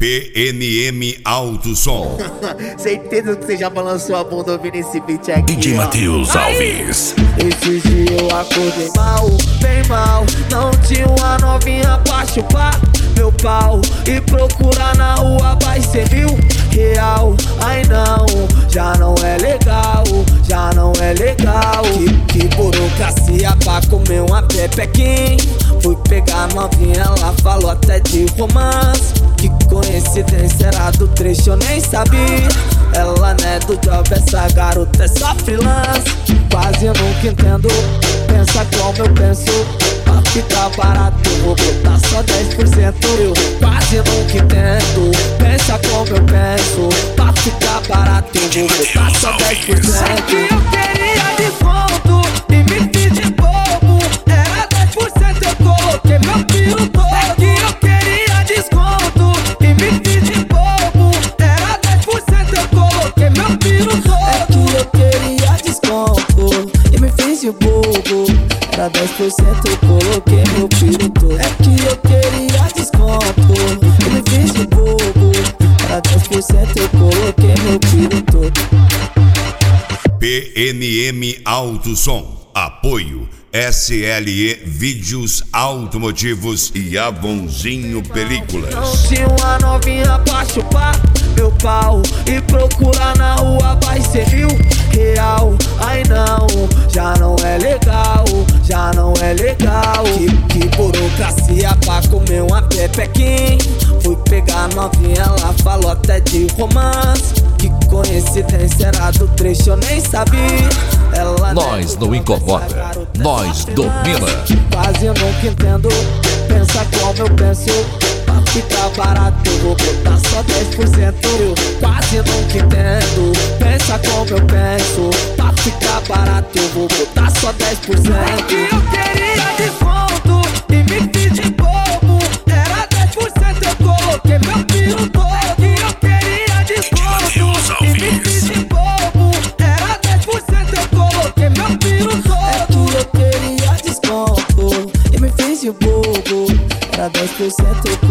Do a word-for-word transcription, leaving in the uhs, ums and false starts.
P N M Alto Som. Certeza que você já balançou a bunda ouvindo esse beat aqui. D J Matheus Alves. Esses dias eu acordei mal, bem mal. Não tinha uma novinha pra chupar meu pau e procurar na rua vai ser mil real. Ai não, já não é legal, já não é legal. Que, que burocracia pra comer uma pepequim. Fui pegar novinha, ela falou até de romance. Que coincidência, era do trecho, eu nem sabia. Ela não é do job, essa garota é só freelance. Quase eu nunca entendo, pensa como eu penso. Pra ficar barato eu vou botar só dez por cento. Eu quase nunca entendo, pensa como eu penso. Pra ficar barato eu vou botar só dez por cento. É que eu queria desconto e me fiz de bobo. Era dez por cento, eu coloquei meu piro todo. É que eu queria desconto e me fiz de bobo. Era dez por cento, eu coloquei meu piro todo. É que eu queria desconto e me fiz de bobo. Era dez por cento, eu coloquei meu piro todo. É que eu queria desconto e me fiz de bobo. Era dez por cento, eu coloquei meu piro todo. P N M Alto Som. Apoio S L E Vídeos Automotivos e Avonzinho Películas. Não tinha uma novinha pra chupar meu pau e procurar na rua vai ser mil real. Ai não, já não é legal, já não é legal. Que, que burocracia pra comer uma pepequim. Fui pegar novinha, ela falou até de romance. Que coincidência, era do trecho, eu nem sabia. Ela Nós não incomoda, nós domina. Quase eu nunca entendo, pensa como eu penso. Pra ficar barato eu vou botar só dez por cento. Eu quase nunca entendo, pensa como eu penso. Pra ficar barato eu vou botar só dez por cento. É que eu queria desconto e me fiz de bobo. Era dez por cento, eu coloquei meu piro todo. É que eu queria desconto e me fiz de bobo. Era dez por cento, eu coloquei meu piro todo. É que eu queria desconto e me fiz de bobo. Era dez por cento, eu